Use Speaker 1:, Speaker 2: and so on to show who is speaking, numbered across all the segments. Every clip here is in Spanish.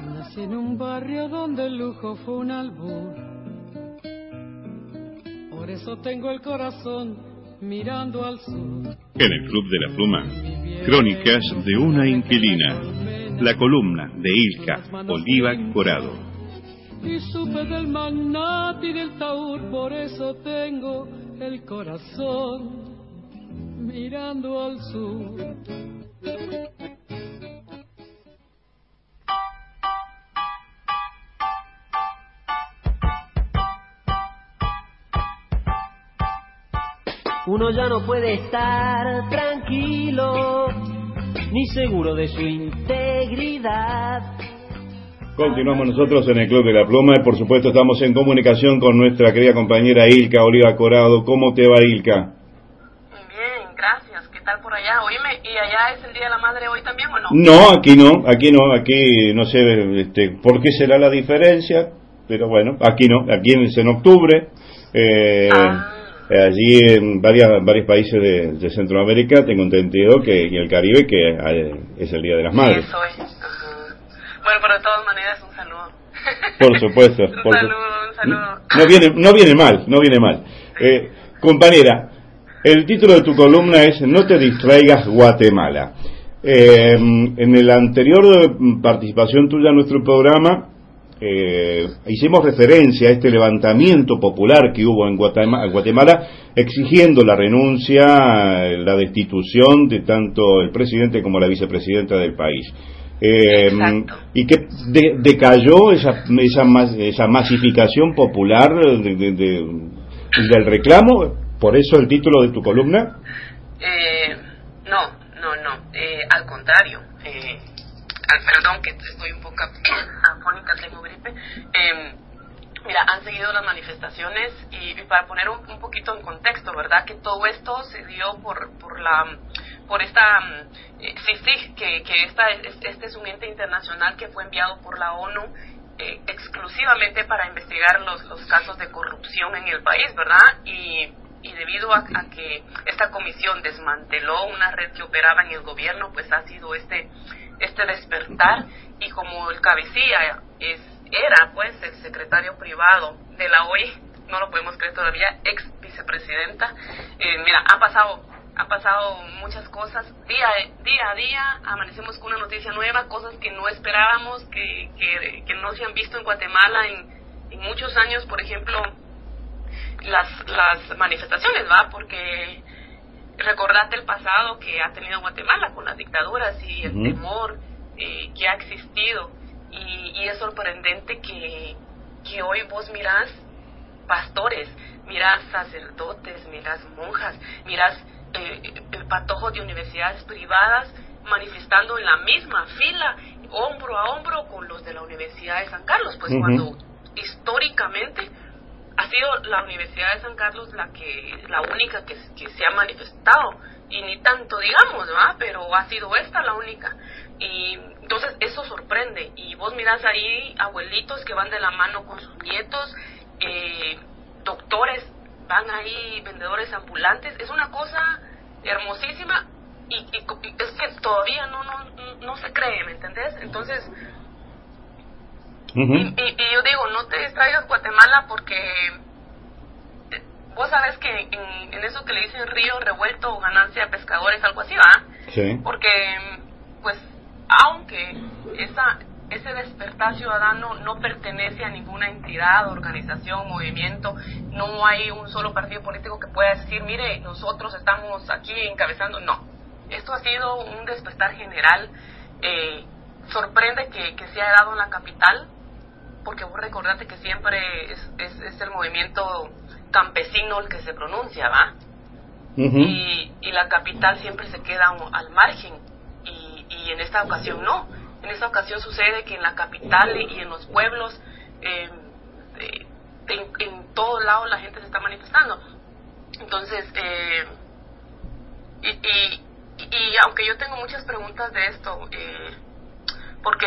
Speaker 1: Nací en un barrio donde el lujo fue un albur. Por eso tengo el corazón mirando al sur.
Speaker 2: En el Club de la Pluma, crónicas de una inquilina. La columna de Ilka Oliva Corado.
Speaker 1: Y supe del magnate y del taur, por eso tengo el corazón mirando al sur.
Speaker 3: Uno ya no puede estar tranquilo, ni seguro de su integridad.
Speaker 4: Continuamos nosotros en el Club de la Pluma y por supuesto estamos en comunicación con nuestra querida compañera Ilka Oliva Corado. ¿Cómo te va, Ilka?
Speaker 5: Bien, gracias. ¿Qué tal por allá? Oíme, ¿y allá es el Día de la Madre hoy también o no?
Speaker 4: No, aquí no sé por qué será la diferencia, pero bueno, aquí no, aquí es en octubre. Allí en varios países de Centroamérica tengo entendido que en el Caribe que es el Día de las Madres.
Speaker 5: Eso es. Bueno, pero de todas maneras un saludo.
Speaker 4: Por supuesto.
Speaker 5: Un saludo.
Speaker 4: No viene mal. Compañera, el título de tu columna es No te distraigas, Guatemala. En la anterior participación tuya en nuestro programa hicimos referencia a este levantamiento popular que hubo en Guatemala exigiendo la renuncia, la destitución de tanto el presidente como la vicepresidenta del país. Y que decayó esa masificación popular del reclamo. ¿Por eso el título de tu columna?
Speaker 5: No. Al contrario. Perdón que estoy un poco afónica, tengo gripe. Mira, han seguido las manifestaciones y para poner un poquito en contexto, ¿verdad? Que todo esto se dio por esta CICIG, que este es un ente internacional que fue enviado por la ONU exclusivamente para investigar los casos de corrupción en el país, ¿verdad? Y debido a que esta comisión desmanteló una red que operaba en el gobierno, pues ha sido este despertar, y como el cabecilla era pues el secretario privado de la OI, no lo podemos creer todavía, ex vicepresidenta. Mira, han pasado muchas cosas, día a día amanecemos con una noticia nueva, cosas que no esperábamos, que no se han visto en Guatemala en muchos años. Por ejemplo, las manifestaciones, ¿va? Porque recordate el pasado que ha tenido Guatemala con las dictaduras y el temor que ha existido, y es sorprendente que hoy vos mirás pastores, mirás sacerdotes, mirás monjas, mirás patojos de universidades privadas manifestando en la misma fila, hombro a hombro con los de la Universidad de San Carlos, pues cuando históricamente ha sido la Universidad de San Carlos la única que se ha manifestado, y ni tanto digamos, ¿verdad? Pero ha sido esta la única. Y entonces eso sorprende, y vos mirás ahí abuelitos que van de la mano con sus nietos, doctores, van ahí, vendedores ambulantes. Es una cosa hermosísima, y es que todavía no se cree, ¿me entendés? Entonces y yo digo, no te distraigas, Guatemala, porque vos sabes que en eso que le dicen río revuelto o ganancia de pescadores, algo así, ¿va? Sí. Porque pues aunque ese despertar ciudadano no pertenece a ninguna entidad, organización, movimiento, no hay un solo partido político que pueda decir, mire, nosotros estamos aquí encabezando. No, esto ha sido un despertar general. Sorprende que se haya dado en la capital, porque vos recordate que siempre es el movimiento campesino el que se pronuncia, ¿va? Y la capital siempre se queda al margen, y en esta ocasión no. En esta ocasión sucede que en la capital y en los pueblos, en todo lado la gente se está manifestando. Entonces, y aunque yo tengo muchas preguntas de esto, porque,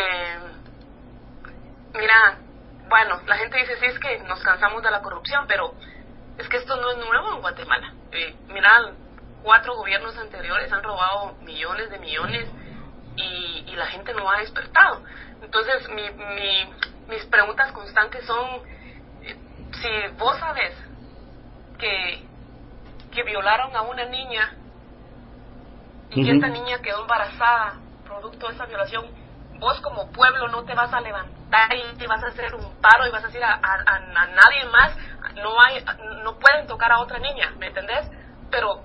Speaker 5: mira, bueno, la gente dice, sí, es que nos cansamos de la corrupción, pero es que esto no es nuevo en Guatemala. Mira, 4 gobiernos anteriores han robado millones de millones, y la gente no ha despertado. Entonces mis preguntas constantes son, si vos sabes que violaron a una niña y que esta niña quedó embarazada producto de esa violación, vos como pueblo no te vas a levantar y te vas a hacer un paro y vas a decir a nadie más, no pueden tocar a otra niña, ¿me entendés? Pero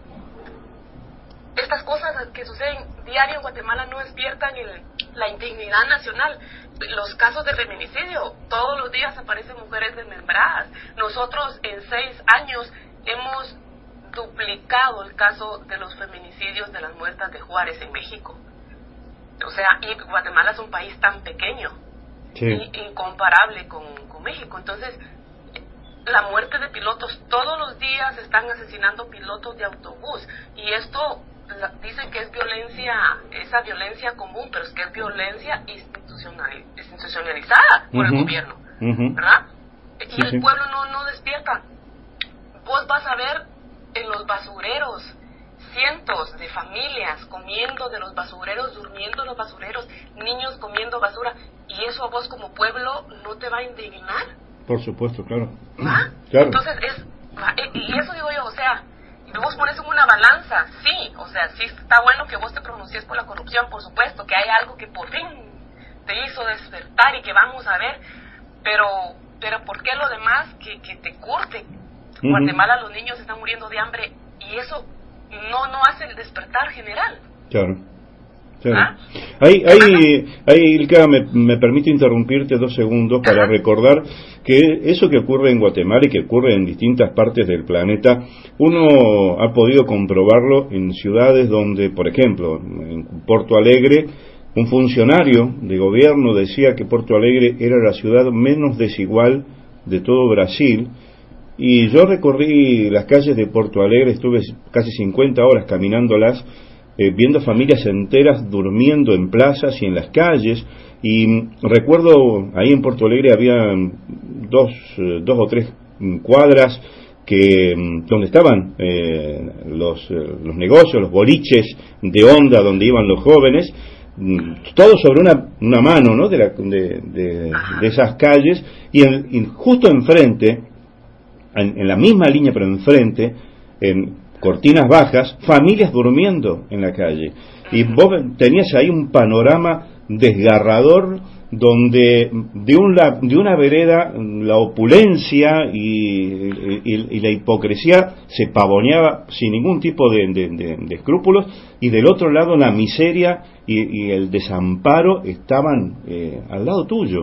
Speaker 5: estas cosas que suceden diario en Guatemala no despiertan la indignidad nacional. Los casos de feminicidio, todos los días aparecen mujeres desmembradas. Nosotros en 6 años hemos duplicado el caso de los feminicidios de las muertas de Juárez en México. O sea, y Guatemala es un país tan pequeño, sí, incomparable con México. Entonces, la muerte de pilotos, todos los días están asesinando pilotos de autobús, y esto dicen que es violencia, esa violencia común, pero es que es violencia institucionalizada por el gobierno, ¿verdad? Y el pueblo no despierta. Vos vas a ver en los basureros cientos de familias comiendo de los basureros, durmiendo en los basureros, niños comiendo basura, y eso a vos como pueblo no te va a indignar.
Speaker 4: Por supuesto, claro.
Speaker 5: ¿Ah?
Speaker 4: Claro.
Speaker 5: Entonces y eso digo yo, o sea, vos pones en una balanza, sí, o sea, sí está bueno que vos te pronuncies por la corrupción, por supuesto, que hay algo que por fin te hizo despertar y que vamos a ver, pero ¿por qué lo demás que te curte? Guatemala, los niños están muriendo de hambre, y eso no hace el despertar general.
Speaker 4: Claro. ¿Ah? Ahí Ilka, me permite interrumpirte 2 segundos para recordar que eso que ocurre en Guatemala y que ocurre en distintas partes del planeta, uno ha podido comprobarlo en ciudades donde, por ejemplo, en Porto Alegre, un funcionario de gobierno decía que Porto Alegre era la ciudad menos desigual de todo Brasil. Y yo recorrí las calles de Porto Alegre, estuve casi 50 horas caminándolas, viendo familias enteras durmiendo en plazas y en las calles, y recuerdo ahí en Porto Alegre había dos o tres cuadras donde estaban los negocios, los boliches de onda donde iban los jóvenes, todo sobre una mano, ¿no?, de esas calles, y justo enfrente, en la misma línea pero enfrente, en cortinas bajas, familias durmiendo en la calle, y vos tenías ahí un panorama desgarrador donde de una vereda la opulencia y la hipocresía se pavoneaba sin ningún tipo de escrúpulos, y del otro lado la miseria y el desamparo estaban al lado tuyo.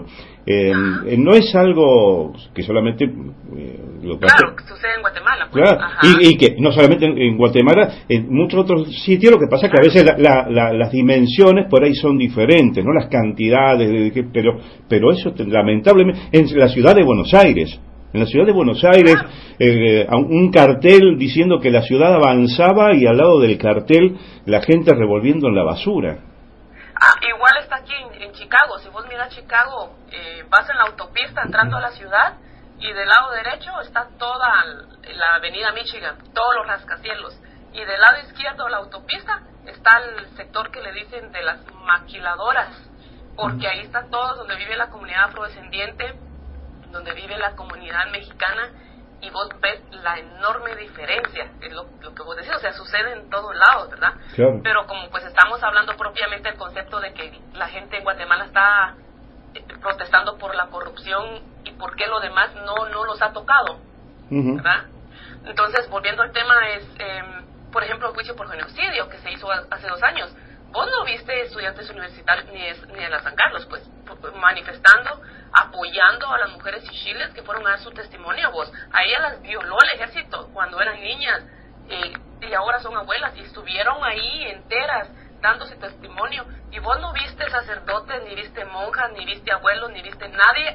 Speaker 4: No es algo que solamente
Speaker 5: claro, que sucede en Guatemala, pues.
Speaker 4: Claro, y que no solamente en Guatemala, en muchos otros sitios. Lo que pasa es que a veces las dimensiones por ahí son diferentes, no las cantidades, pero eso lamentablemente en la ciudad de Buenos Aires. En la ciudad de Buenos Aires, un cartel diciendo que la ciudad avanzaba, y al lado del cartel la gente revolviendo en la basura.
Speaker 5: Igual está aquí en Chicago. Si vos miras Chicago, vas en la autopista entrando a la ciudad, y del lado derecho está toda la avenida Michigan, todos los rascacielos, y del lado izquierdo de la autopista está el sector que le dicen de las maquiladoras, porque ahí está todo donde vive la comunidad afrodescendiente, donde vive la comunidad mexicana, y vos ves la enorme diferencia, es lo que vos decís, o sea, sucede en todos lados, ¿verdad?
Speaker 4: Claro.
Speaker 5: Pero como pues estamos hablando propiamente del concepto de que la gente en Guatemala está protestando por la corrupción y por qué lo demás no los ha tocado, ¿verdad? Entonces, volviendo al tema, es, por ejemplo, el juicio por genocidio que se hizo hace 2 años. Vos no viste estudiantes universitarios ni de la San Carlos, pues, manifestando, apoyando a las mujeres chichiles que fueron a dar su testimonio. Vos, a ellas las violó el ejército cuando eran niñas, y ahora son abuelas, y estuvieron ahí enteras dándose testimonio, y vos no viste sacerdotes, ni viste monjas, ni viste abuelos, ni viste nadie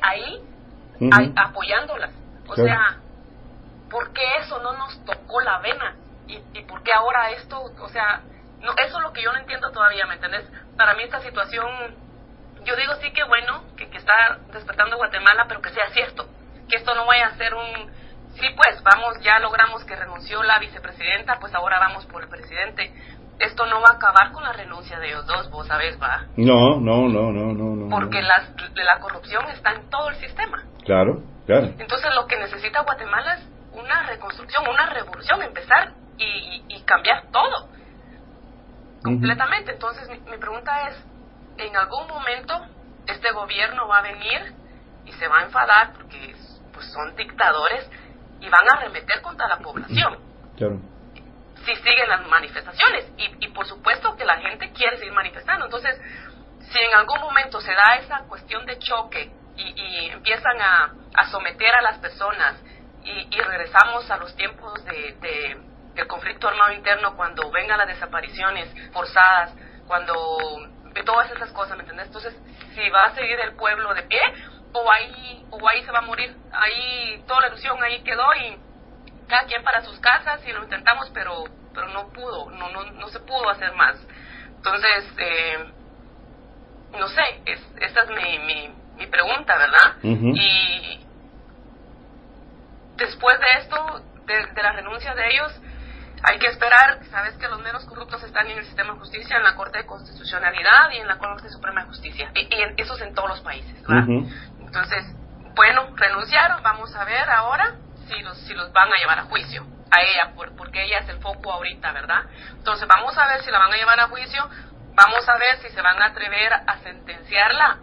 Speaker 5: ahí apoyándolas. O sea, ¿por qué eso no nos tocó la vena? ¿Y por qué ahora esto? O sea, no, eso es lo que yo no entiendo todavía, ¿me entendés? Para mí esta situación, yo digo sí que bueno, que está despertando Guatemala, pero que sea cierto, que esto no vaya a ser sí, pues, vamos, ya logramos que renunció la vicepresidenta, pues ahora vamos por el presidente. esto no va a acabar con la renuncia de ellos dos, vos sabés, ¿va?
Speaker 4: No.
Speaker 5: Porque la corrupción está en todo el sistema.
Speaker 4: Claro.
Speaker 5: Entonces lo que necesita Guatemala es una reconstrucción, una revolución, empezar y cambiar todo completamente. Entonces mi pregunta es, en algún momento este gobierno va a venir y se va a enfadar porque pues son dictadores y van a arremeter contra la población.
Speaker 4: Claro.
Speaker 5: Si siguen las manifestaciones y por supuesto que la gente quiere seguir manifestando. Entonces, si en algún momento se da esa cuestión de choque y empiezan a someter a las personas y regresamos a los tiempos del conflicto armado interno, cuando vengan las desapariciones forzadas, cuando todas esas cosas, ¿me entendés? Entonces, si va a seguir el pueblo de pie o ahí se va a morir, ahí toda la ilusión ahí quedó y cada quien para sus casas y lo intentamos, pero no se pudo hacer más. Entonces, no sé, esta es mi pregunta, ¿verdad? Y después de esto, de la renuncia de ellos, hay que esperar. Sabes que los menos corruptos están en el sistema de justicia, en la Corte de Constitucionalidad y en la Corte Suprema de Justicia, y eso es en todos los países, ¿verdad? Entonces, bueno, renunciaron, vamos a ver ahora si los van a llevar a juicio a ella, porque ella es el foco ahorita, ¿verdad? Entonces vamos a ver si la van a llevar a juicio, vamos a ver si se van a atrever a sentenciarla,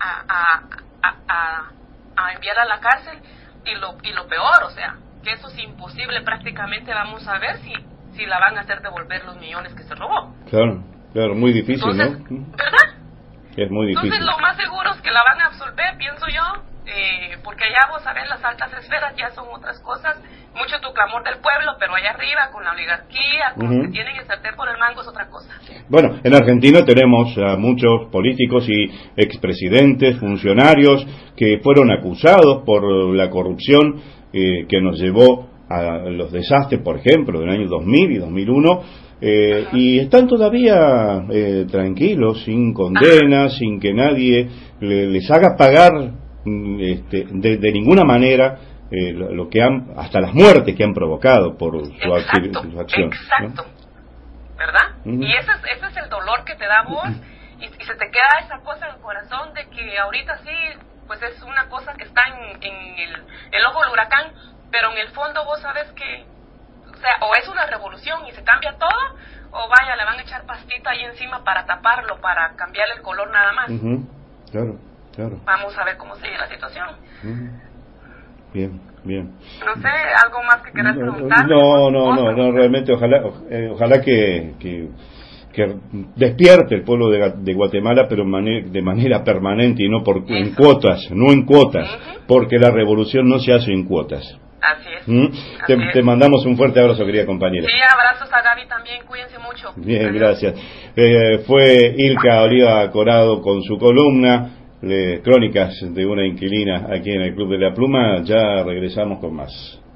Speaker 5: a enviarla a la cárcel, y lo peor, o sea, que eso es imposible prácticamente. Vamos a ver si la van a hacer devolver los millones que se robó.
Speaker 4: Claro, muy difícil.
Speaker 5: Entonces,
Speaker 4: ¿no?
Speaker 5: ¿verdad?
Speaker 4: Es muy difícil.
Speaker 5: Entonces lo más seguro es que la van a absolver, pienso yo, porque allá vos sabés, las altas esferas ya son otras cosas, mucho tu clamor del pueblo, pero allá arriba con la oligarquía, con los que tienen el sartén por el mango, es otra cosa.
Speaker 4: Bueno, en Argentina tenemos a muchos políticos y expresidentes, funcionarios que fueron acusados por la corrupción que nos llevó a los desastres, por ejemplo, del año 2000 y 2001, y están todavía tranquilos, sin condenas, sin que nadie les haga pagar de ninguna manera lo que hasta las muertes que han provocado por su acción.
Speaker 5: Exacto, ¿no? ¿Verdad? Y ese es el dolor que te da vos, y se te queda esa cosa en el corazón de que ahorita sí, pues es una cosa que está en el ojo del huracán, pero en el fondo vos sabes que, o sea, o es una revolución y se cambia todo, o vaya, le van a echar pastita ahí encima para taparlo, para cambiarle el color nada más.
Speaker 4: Claro.
Speaker 5: Vamos a ver cómo sigue la situación.
Speaker 4: Bien.
Speaker 5: No sé, ¿algo más que quieras preguntar?
Speaker 4: No, realmente ojalá que despierte el pueblo de Guatemala, pero de manera permanente y no en cuotas, porque la revolución no se hace en cuotas.
Speaker 5: Así es.
Speaker 4: Te mandamos un fuerte abrazo, querida compañera.
Speaker 5: Sí, abrazos a Gaby también, cuídense mucho.
Speaker 4: Bien, gracias. Fue Ilka Oliva Corado con su columna Crónicas de una inquilina aquí en el Club de la Pluma. Ya regresamos con más.